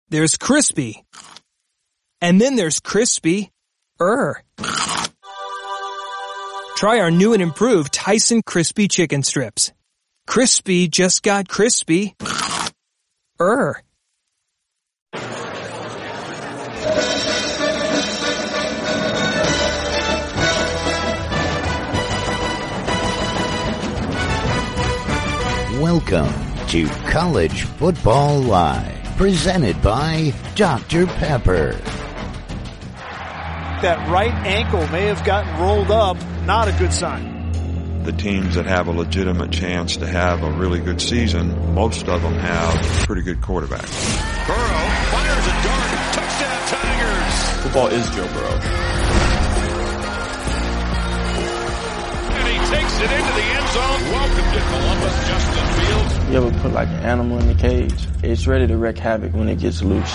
There's crispy. And then there's crispy-er. Try our new and improved Tyson Crispy Chicken Strips. Crispy just got crispy-er. Welcome to College Football Live, presented by Dr. Pepper. That right ankle may have gotten rolled up. Not a good sign. The teams that have a legitimate chance to have a really good season, most of them have pretty good quarterbacks. Burrow fires a dart. Touchdown Tigers. Football is Joe Burrow. And he takes it into the end zone. Welcome to Columbus, Justin Fields. You ever put like an animal in the cage? It's ready to wreak havoc when it gets loose.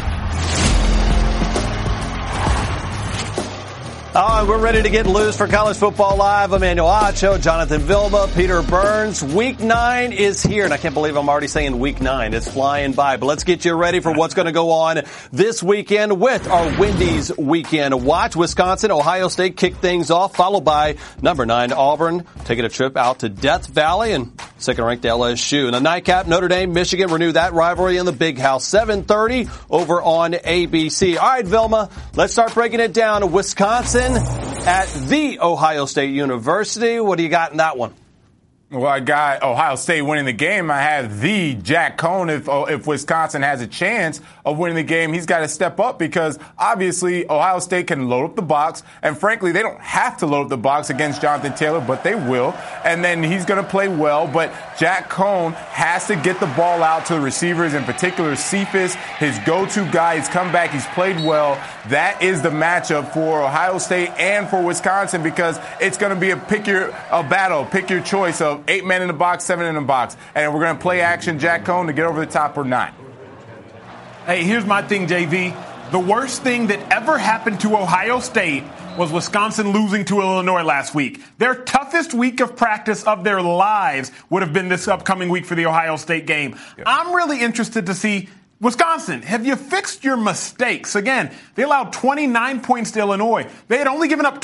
We're ready to get loose for College Football Live. Emmanuel Acho, Jonathan Vilma, Peter Burns. Week 9 is here, and I can't believe I'm already saying Week 9. It's flying by, but let's get you ready for what's going to go on this weekend with our Wendy's Weekend Watch. Wisconsin, Ohio State kick things off, followed by number 9 Auburn taking a trip out to Death Valley and second-ranked LSU. In the nightcap, Notre Dame, Michigan renew that rivalry in the Big House, 7:30 over on ABC. All right, Vilma, let's start breaking it down. Wisconsin at the Ohio State University. What do you got in that one? Well, I got Ohio State winning the game. I have the Jack Cohn. If Wisconsin has a chance of winning the game, he's got to step up because obviously Ohio State can load up the box. And frankly, they don't have to load up the box against Jonathan Taylor, but they will. And then he's going to play well. But Jack Cohn has to get the ball out to the receivers, in particular Cephas, his go-to guy. He's come back. He's played well. That is the matchup for Ohio State and for Wisconsin because it's going to be a battle, pick your choice of 8 men in the box, 7 in the box. And we're going to play action Jack Cohn to get over the top or not. Hey, here's my thing, JV. The worst thing that ever happened to Ohio State was Wisconsin losing to Illinois last week. Their toughest week of practice of their lives would have been this upcoming week for the Ohio State game. Yep. I'm really interested to see Wisconsin, have you fixed your mistakes? Again, they allowed 29 points to Illinois. They had only given up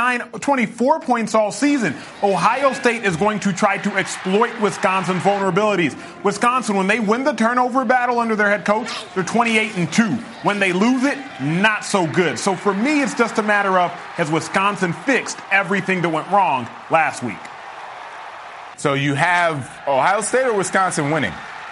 24 points all season. Ohio State is going to try to exploit Wisconsin's vulnerabilities. Wisconsin, when they win the turnover battle under their head coach, they're 28-2. When they lose it, not so good. So for me, it's just a matter of, has Wisconsin fixed everything that went wrong last week? So you have Ohio State or Wisconsin winning?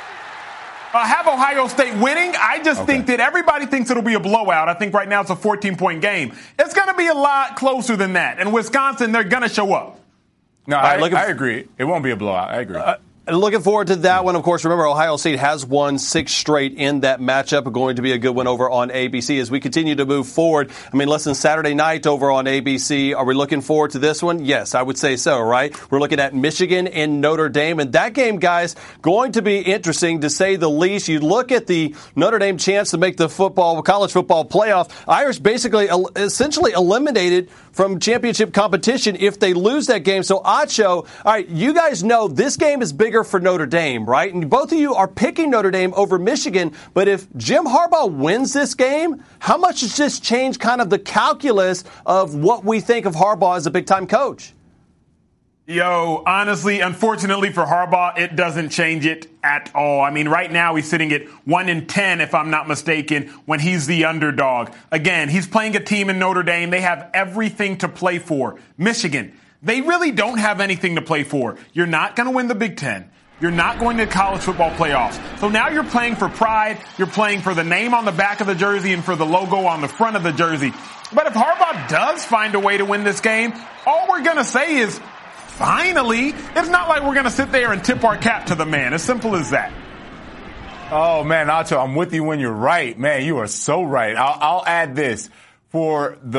Have Ohio State winning. I just think that everybody thinks it'll be a blowout. I think right now it's a 14-point game. It's going to be a lot closer than that. And Wisconsin, they're going to show up. No, I agree. It won't be a blowout. I agree. Looking forward to that one. Of course, remember, Ohio State has won 6 straight in that matchup. Going to be a good one over on ABC as we continue to move forward. I mean, listen, Saturday night over on ABC, are we looking forward to this one? Yes, I would say so, right? We're looking at Michigan and Notre Dame. And that game, guys, going to be interesting to say the least. You look at the Notre Dame chance to make the college football playoff. Irish basically essentially eliminated from championship competition if they lose that game. So, Acho, all right, you guys know this game is bigger for Notre Dame, right? And both of you are picking Notre Dame over Michigan. But if Jim Harbaugh wins this game, how much does this change kind of the calculus of what we think of Harbaugh as a big-time coach? Yo, honestly, unfortunately for Harbaugh, it doesn't change it at all. I mean, right now he's sitting at 1-10, if I'm not mistaken, when he's the underdog. Again, he's playing a team in Notre Dame. They have everything to play for. Michigan, they really don't have anything to play for. You're not going to win the Big Ten. You're not going to college football playoffs. So now you're playing for pride. You're playing for the name on the back of the jersey and for the logo on the front of the jersey. But if Harbaugh does find a way to win this game, all we're going to say is, finally. It's not like we're going to sit there and tip our cap to the man. As simple as that. Oh, man, Acho, I'm with you when you're right. Man, you are so right. I'll add this. For the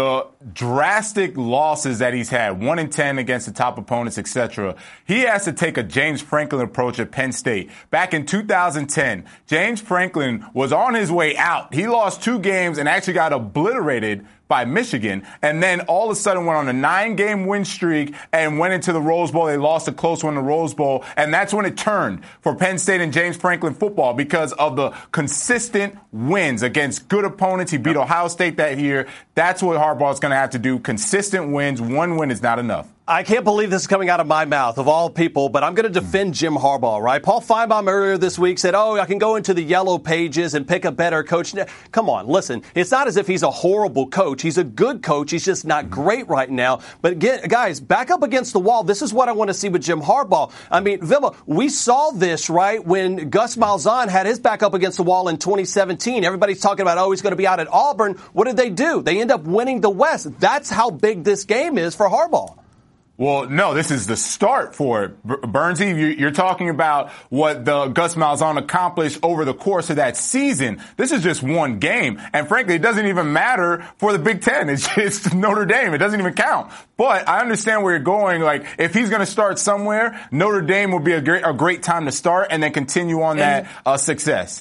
drastic losses that he's had, 1-10 against the top opponents, etc., he has to take a James Franklin approach at Penn State. Back in 2010, James Franklin was on his way out. He lost 2 games and actually got obliterated by Michigan, and then all of a sudden went on a 9-game win streak and went into the Rose Bowl. They lost a close one in the Rose Bowl, and that's when it turned for Penn State and James Franklin football because of the consistent wins against good opponents. He beat Ohio State that year. That's what Harbaugh's going to have to do. Consistent wins. 1 win is not enough. I can't believe this is coming out of my mouth, of all people, but I'm going to defend Jim Harbaugh, right? Paul Feinbaum earlier this week said, I can go into the yellow pages and pick a better coach. Come on, listen. It's not as if he's a horrible coach. He's a good coach. He's just not great right now. But again, guys, back up against the wall. This is what I want to see with Jim Harbaugh. I mean, Villa, we saw this, right, when Gus Malzahn had his back up against the wall in 2017. Everybody's talking about, he's going to be out at Auburn. What did they do? They end up winning the West. That's how big this game is for Harbaugh. Well, no, this is the start for it. Bernsey, you're talking about what the Gus Malzahn accomplished over the course of that season. This is just one game. And frankly, it doesn't even matter for the Big Ten. It's just Notre Dame. It doesn't even count. But I understand where you're going. Like, if he's going to start somewhere, Notre Dame would be a great time to start and then continue on that success.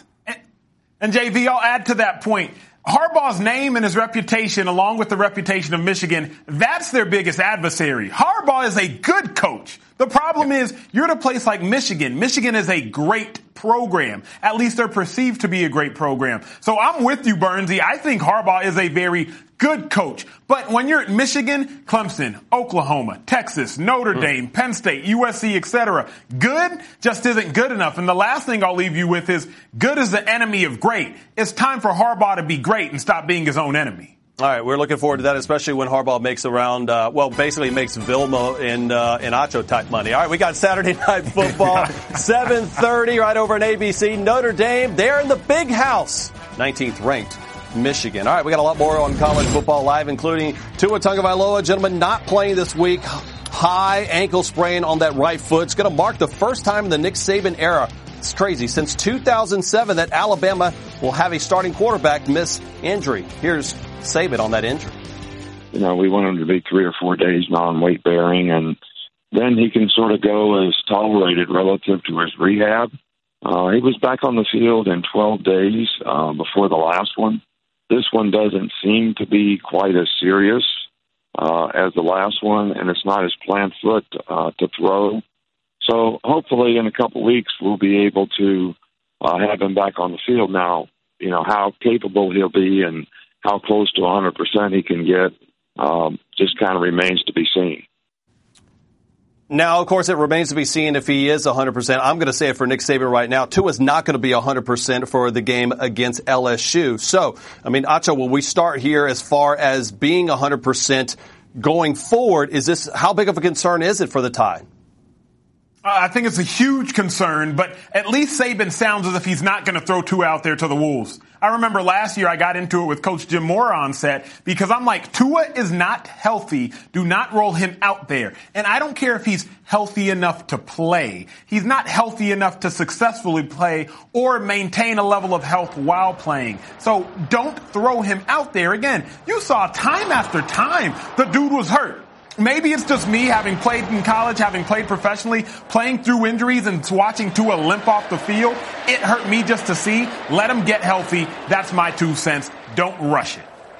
And JV, I'll add to that point. Harbaugh's name and his reputation, along with the reputation of Michigan, that's their biggest adversary. Harbaugh is a good coach. The problem is you're at a place like Michigan. Michigan is a great program. At least they're perceived to be a great program. So I'm with you, Bernsey. I think Harbaugh is a very good coach. But when you're at Michigan, Clemson, Oklahoma, Texas, Notre Dame, Penn State, USC, etc., good just isn't good enough. And the last thing I'll leave you with is good is the enemy of great. It's time for Harbaugh to be great and stop being his own enemy. All right, we're looking forward to that, especially when Harbaugh makes around, basically makes Vilma and Acho type money. All right, we got Saturday Night Football, 7:30 right over on ABC. Notre Dame, they're in the big house, 19th ranked Michigan. All right, we got a lot more on College Football Live, including Tua Tagovailoa, gentlemen, not playing this week. High ankle sprain on that right foot. It's going to mark the first time in the Nick Saban era. It's crazy. Since 2007 that Alabama will have a starting quarterback miss injury. Here's Saban on that injury. We want him to be 3 or 4 days non-weight bearing, and then he can sort of go as tolerated relative to his rehab. He was back on the field in 12 days before the last one. This one doesn't seem to be quite as serious as the last one, and it's not his plant foot to throw. So hopefully in a couple weeks we'll be able to have him back on the field. Now, how capable he'll be and how close to 100% he can get just kind of remains to be seen. Now, of course, it remains to be seen if he is 100%. I'm going to say it for Nick Saban right now. Tua's not going to be 100% for the game against LSU. So, Acho, will we start here as far as being 100% going forward? How big of a concern is it for the Tide? I think it's a huge concern, but at least Saban sounds as if he's not going to throw Tua out there to the Wolves. I remember last year I got into it with Coach Jim Mora on set because I'm like, Tua is not healthy. Do not roll him out there. And I don't care if he's healthy enough to play. He's not healthy enough to successfully play or maintain a level of health while playing. So don't throw him out there. Again, you saw time after time the dude was hurt. Maybe it's just me having played in college, having played professionally, playing through injuries and watching Tua limp off the field. It hurt me just to see. Let him get healthy. That's my 2 cents. Don't rush it.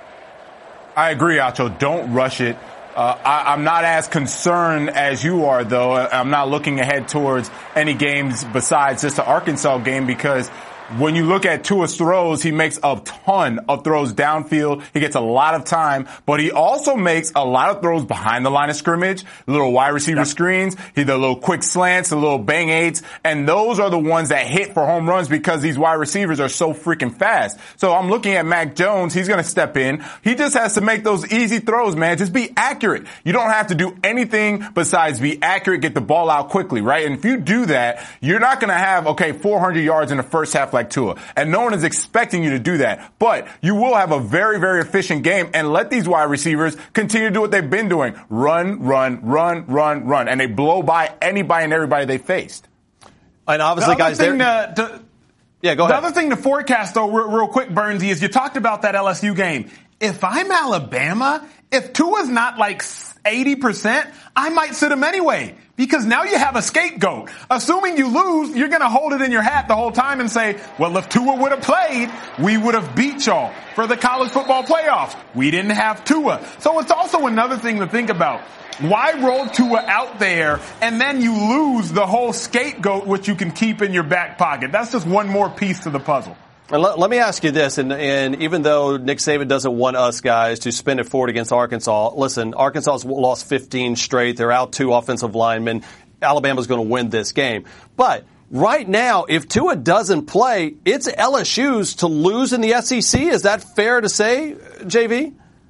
I agree, Acho. Don't rush it. I'm not as concerned as you are, though. I'm not looking ahead towards any games besides just the Arkansas game because when you look at Tua's throws, he makes a ton of throws downfield. He gets a lot of time, but he also makes a lot of throws behind the line of scrimmage, little wide receiver screens, the little quick slants, the little bang eights, and those are the ones that hit for home runs because these wide receivers are so freaking fast. So I'm looking at Mac Jones. He's going to step in. He just has to make those easy throws, man. Just be accurate. You don't have to do anything besides be accurate, get the ball out quickly, right? And if you do that, you're not going to have, 400 yards in the first half like Tua. And no one is expecting you to do that. But you will have a very, very efficient game and let these wide receivers continue to do what they've been doing. Run, run, run, run, run. And they blow by anybody and everybody they faced. And obviously, guys, go ahead. The other thing to forecast, though, real quick, Bernsey, is you talked about that LSU game. if I'm Alabama, if Tua's not like 80%, I might sit him anyway. Because now you have a scapegoat. Assuming you lose, you're going to hold it in your hat the whole time and say, well, if Tua would have played, we would have beat y'all for the college football playoffs. We didn't have Tua. So it's also another thing to think about. Why roll Tua out there and then you lose the whole scapegoat, which you can keep in your back pocket? That's just one more piece to the puzzle. And let me ask you this, and even though Nick Saban doesn't want us guys to spin it forward against Arkansas, listen, Arkansas's lost 15 straight. They're out 2 offensive linemen. Alabama's going to win this game. But right now, if Tua doesn't play, it's LSU's to lose in the SEC. Is that fair to say, JV?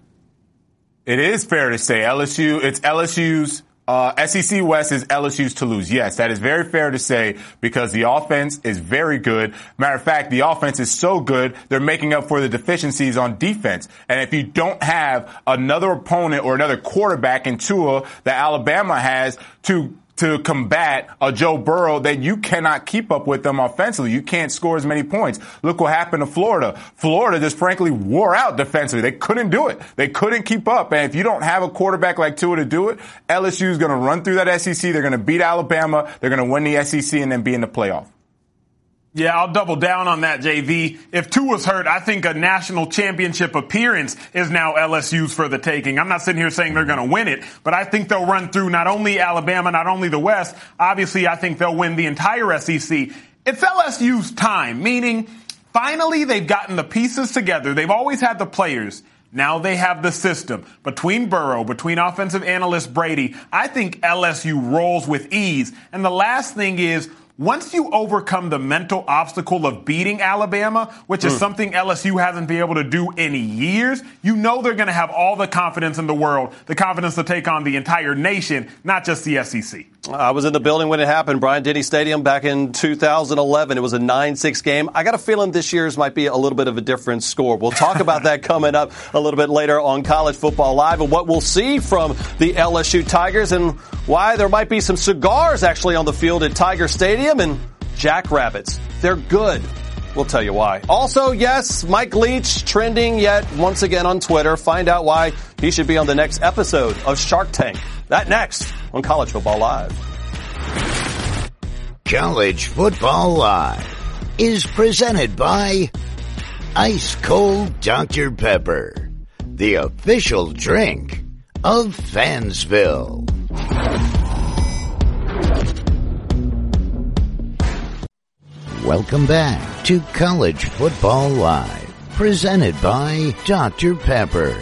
It is fair to say. It's LSU's. SEC West is LSU's to lose. Yes, that is very fair to say because the offense is very good. Matter of fact, the offense is so good, they're making up for the deficiencies on defense. And if you don't have another opponent or another quarterback in Tua that Alabama has to combat a Joe Burrow, that you cannot keep up with them offensively. You can't score as many points. Look what happened to Florida. Florida just frankly wore out defensively. They couldn't do it. They couldn't keep up. And if you don't have a quarterback like Tua to do it, LSU is going to run through that SEC. They're going to beat Alabama. They're going to win the SEC and then be in the playoff. Yeah, I'll double down on that, JV. If Tua's hurt, I think a national championship appearance is now LSU's for the taking. I'm not sitting here saying they're going to win it, but I think they'll run through not only Alabama, not only the West. Obviously, I think they'll win the entire SEC. It's LSU's time, meaning finally they've gotten the pieces together. They've always had the players. Now they have the system. Between Burrow, between offensive analyst Brady, I think LSU rolls with ease. And the last thing is, once you overcome the mental obstacle of beating Alabama, which is something LSU hasn't been able to do in years, you know they're going to have all the confidence in the world, the confidence to take on the entire nation, not just the SEC. I was in the building when it happened, Bryant-Denny Stadium back in 2011. It was a 9-6 game. I got a feeling this year's might be a little bit of a different score. We'll talk about that coming up a little bit later on College Football Live and what we'll see from the LSU Tigers and why there might be some cigars actually on the field at Tiger Stadium and jackrabbits. They're good. We'll tell you why. Also, yes, Mike Leach trending yet once again on Twitter. Find out why he should be on the next episode of Shark Tank. That next on College Football Live. College Football Live is presented by Ice Cold Dr. Pepper, the official drink of Fansville. Welcome back to College Football Live, presented by Dr. Pepper.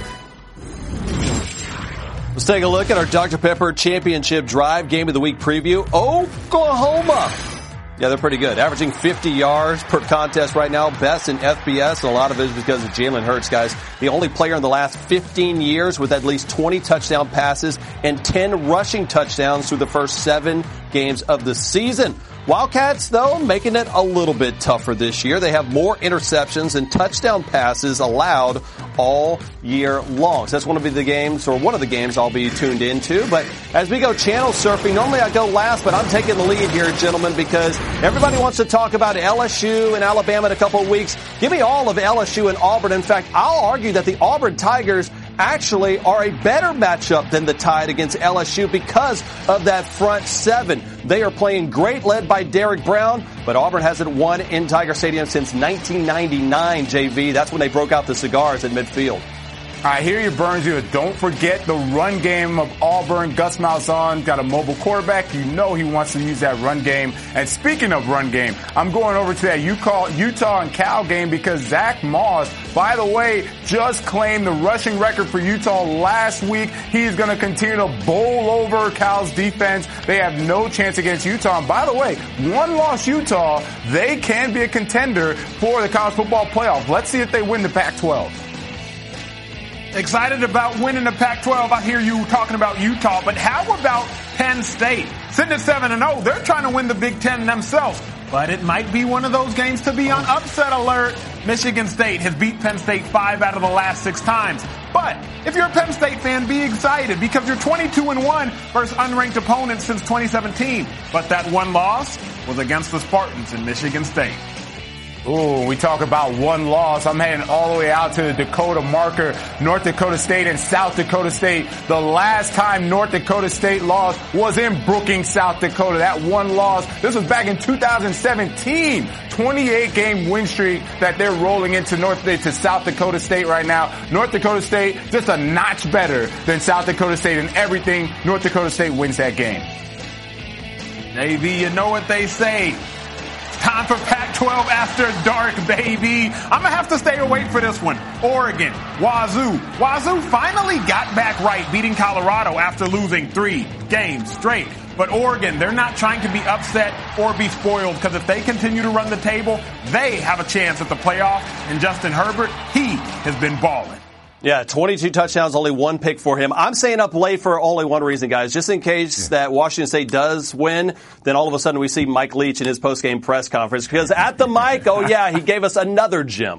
Let's take a look at our Dr. Pepper Championship Drive Game of the Week preview. Oklahoma. Yeah, they're pretty good. Averaging 50 yards per contest right now. Best in FBS. And a lot of it is because of Jalen Hurts, guys. The only player in the last 15 years with at least 20 touchdown passes and 10 rushing touchdowns through the first 7 games of the season. Wildcats, though, making it a little bit tougher this year. They have more interceptions and touchdown passes allowed all year long. So that's one of the games I'll be tuned into. But as we go channel surfing, normally I go last, but I'm taking the lead here, gentlemen, because everybody wants to talk about LSU and Alabama in a couple of weeks. Give me all of LSU and Auburn. In fact, I'll argue that the Auburn Tigers actually are a better matchup than the Tide against LSU because of that front 7. They are playing great, led by Derek Brown, but Auburn hasn't won in Tiger Stadium since 1999, JV. That's when they broke out the cigars at midfield. I hear you, Burns. Don't forget the run game of Auburn. Gus Malzahn got a mobile quarterback. You know he wants to use that run game. And speaking of run game, I'm going over to that Utah and Cal game because Zach Moss, by the way, just claimed the rushing record for Utah last week. He's going to continue to bowl over Cal's defense. They have no chance against Utah. And by the way, one-loss Utah, they can be a contender for the college football playoff. Let's see if they win the Pac-12. Excited about winning the Pac-12. I hear you talking about Utah, but how about Penn State? Sitting at 7-0, they're trying to win the Big Ten themselves. But it might be one of those games to be on upset alert. Michigan State has beat Penn State 5 out of the last 6 times. But if you're a Penn State fan, be excited because you're 22-1 versus unranked opponents since 2017. But that one loss was against the Spartans in Michigan State. Ooh, we talk about one loss. I'm heading all the way out to the Dakota marker, North Dakota State and South Dakota State. The last time North Dakota State lost was in Brookings, South Dakota. That one loss, this was back in 2017. 28-game win streak that they're rolling into South Dakota State right now. North Dakota State just a notch better than South Dakota State in everything. North Dakota State wins that game. Navy, you know what they say. Time for Pac-12 After Dark, baby. I'm going to have to stay awake for this one. Oregon, Wazoo. Wazoo finally got back right, beating Colorado after losing 3 games straight. But Oregon, they're not trying to be upset or be spoiled, because if they continue to run the table, they have a chance at the playoff. And Justin Herbert, he has been balling. Yeah, 22 touchdowns, only 1 pick for him. I'm staying up late for only one reason, guys. Just in case that Washington State does win, then all of a sudden we see Mike Leach in his postgame press conference. Because at the mic, he gave us another gem.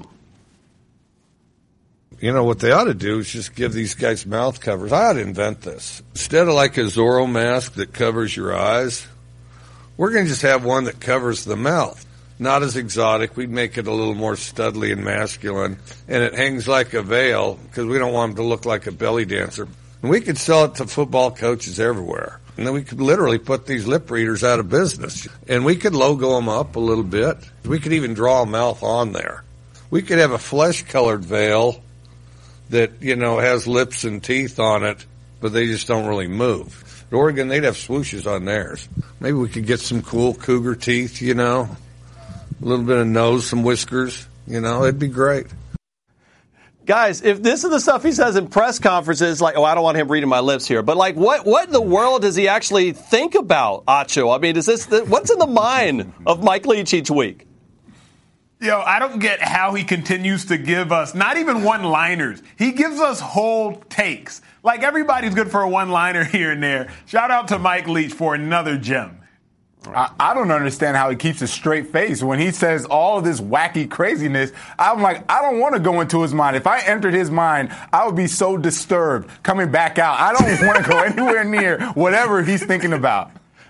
You know, what they ought to do is just give these guys mouth covers. I ought to invent this. Instead of like a Zorro mask that covers your eyes, we're going to just have one that covers the mouth. Not as exotic. We'd make it a little more studly and masculine. And it hangs like a veil because we don't want them to look like a belly dancer. And we could sell it to football coaches everywhere. And then we could literally put these lip readers out of business. And we could logo them up a little bit. We could even draw a mouth on there. We could have a flesh-colored veil that, has lips and teeth on it, but they just don't really move. At Oregon, they'd have swooshes on theirs. Maybe we could get some cool cougar teeth, a little bit of nose, some whiskers, it'd be great. Guys, if this is the stuff he says in press conferences, I don't want him reading my lips here, but what in the world does he actually think about, Acho? I mean, what's in the mind of Mike Leach each week? I don't get how he continues to give us not even one-liners. He gives us whole takes. Everybody's good for a one-liner here and there. Shout out to Mike Leach for another gem. I don't understand how he keeps a straight face when he says all of this wacky craziness. I'm like, I don't want to go into his mind. If I entered his mind, I would be so disturbed coming back out. I don't want to go anywhere near whatever he's thinking about.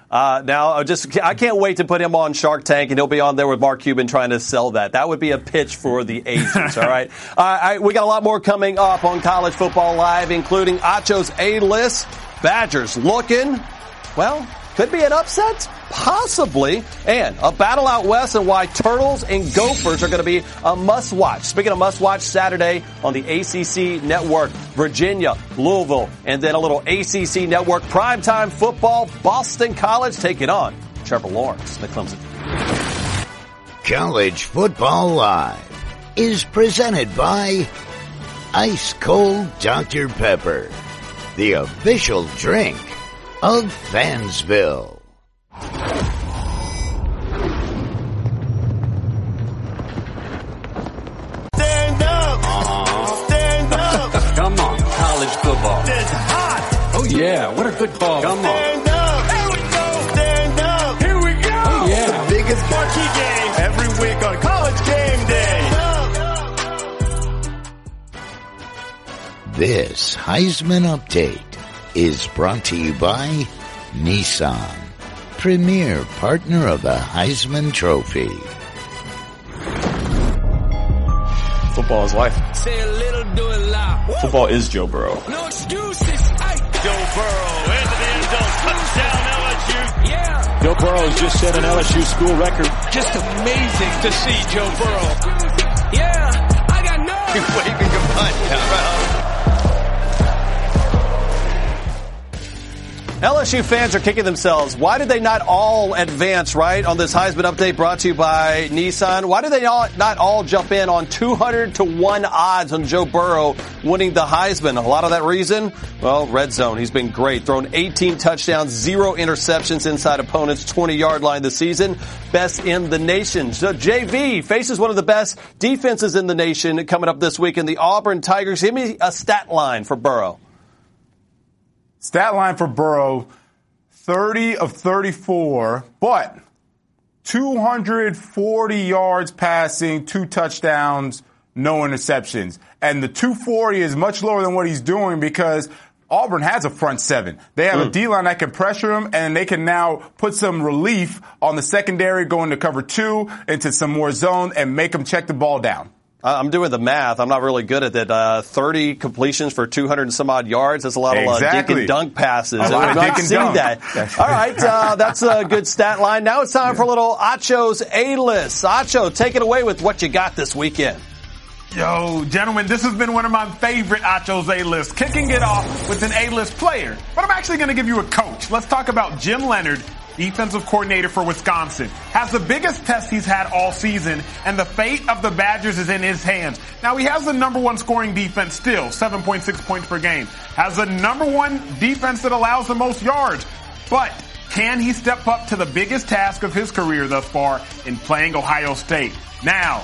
I can't wait to put him on Shark Tank, and he'll be on there with Mark Cuban trying to sell that. That would be a pitch for the agents, all right? We got a lot more coming up on College Football Live, including Acho's A-list. Badgers looking, could be an upset, possibly, and a battle out west and why Turtles and Gophers are going to be a must-watch. Speaking of must-watch, Saturday on the ACC Network, Virginia, Louisville, and then a little ACC Network primetime football, Boston College taking on Trevor Lawrence, the Clemson. College Football Live is presented by Ice Cold Dr. Pepper, the official drink of Fansville. Stand up! Stand up! Come on, college football. It's hot! Oh yeah, what a good call. Come on. Stand up! Here we go! Stand up! Here we go! Oh yeah. The biggest marquee game every week on College Game Day. This Heisman Update is brought to you by Nissan, premier partner of the Heisman Trophy. Football is life. Say a little, do it loud. Football is Joe Burrow. No excuses. Joe Burrow into the end zone. Touchdown LSU. Yeah. Joe Burrow has just set an LSU school record. Just amazing to see Joe Burrow. Yeah. I got no. He's waving a punt. LSU fans are kicking themselves. Why did they not all advance, right, on this Heisman Update brought to you by Nissan? Why did they not all jump in on 200-1 odds on Joe Burrow winning the Heisman? A lot of that reason? Well, red zone. He's been great. Thrown 18 touchdowns, 0 interceptions inside opponents' 20-yard line this season. Best in the nation. So JV faces one of the best defenses in the nation coming up this week in the Auburn Tigers. Give me a stat line for Burrow. Stat line for Burrow, 30 of 34, but 240 yards passing, 2 touchdowns, no interceptions. And the 240 is much lower than what he's doing because Auburn has a front seven. They have a D-line that can pressure them, and they can now put some relief on the secondary, go into cover 2, into some more zone, and make them check the ball down. I'm doing the math. I'm not really good at that. 30 completions for 200 and some odd yards. That's a lot of dink and dunk passes. We've not seen that. All right, that's a good stat line. Now it's time for a little Acho's A-List. Acho, take it away with what you got this weekend. Yo, gentlemen, this has been one of my favorite Acho's A-List. Kicking it off with an A-List player. But I'm actually going to give you a coach. Let's talk about Jim Leonhard, defensive coordinator for Wisconsin. Has the biggest test he's had all season, and the fate of the Badgers is in his hands. Now, he has the number 1 scoring defense still, 7.6 points per game. Has the number 1 defense that allows the most yards. But can he step up to the biggest task of his career thus far in playing Ohio State? Now,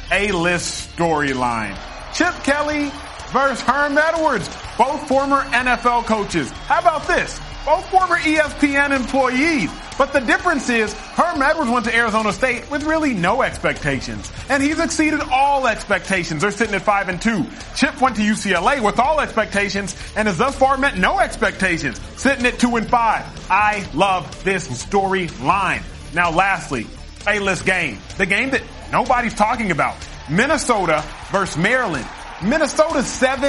A-List storyline. Chip Kelly versus Herm Edwards, both former NFL coaches. How about this? Both former ESPN employees. But the difference is Herm Edwards went to Arizona State with really no expectations. And he's exceeded all expectations. They're sitting at 5-2. Chip went to UCLA with all expectations and has thus far met no expectations, sitting at 2-5. I love this storyline. Now lastly, A-List game. The game that nobody's talking about. Minnesota versus Maryland. Minnesota's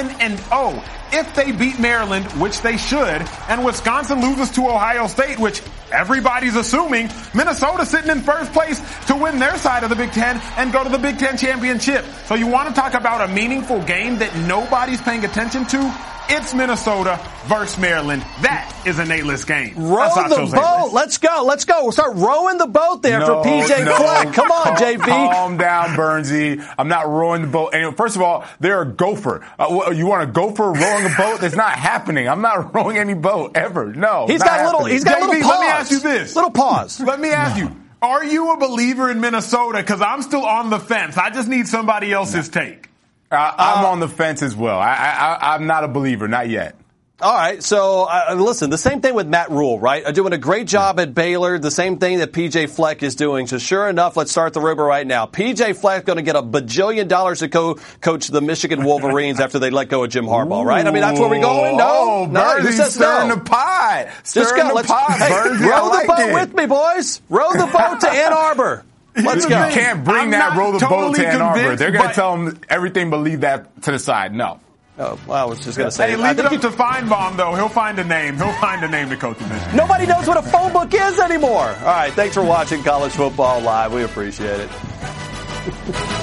7-0. If they beat Maryland, which they should, and Wisconsin loses to Ohio State, which everybody's assuming, Minnesota's sitting in first place to win their side of the Big Ten and go to the Big Ten championship. So you want to talk about a meaningful game that nobody's paying attention to? It's Minnesota versus Maryland. That is an A-List game. Row the boat. Let's go. We'll start rowing the boat there for PJ Fleck. Come on, JV. Calm down, Bernsey. I'm not rowing the boat. And first of all, they're a gopher. You want a gopher rowing a boat? That's not happening. I'm not rowing any boat ever. No. He's got a little pause. Let me ask you this. Little pause. Let me ask you. Are you a believer in Minnesota? Because I'm still on the fence. I just need somebody else's take. I'm on the fence as well. I'm not a believer, not yet. All right, so listen, the same thing with Matt Rule, right? Doing a great job at Baylor, the same thing that PJ Fleck is doing. So sure enough, let's start the river right now. PJ Fleck going to get $1 bajillion to coach the Michigan Wolverines after they let go of Jim Harbaugh, right? I mean, that's where we're going. No, Bernsey, says stirring no. the pot. Just go. Let's row the boat with me, boys. Row the boat to Ann Arbor. Let's go. You can't bring row the boat to Ann Arbor. They're going to tell them everything but leave that to the side. No. Oh, well, I was just going to say. Hey, leave it up to Feinbaum, though. He'll find a name. He'll find a name to coach him. Nobody knows what a phone book is anymore. All right, thanks for watching College Football Live. We appreciate it.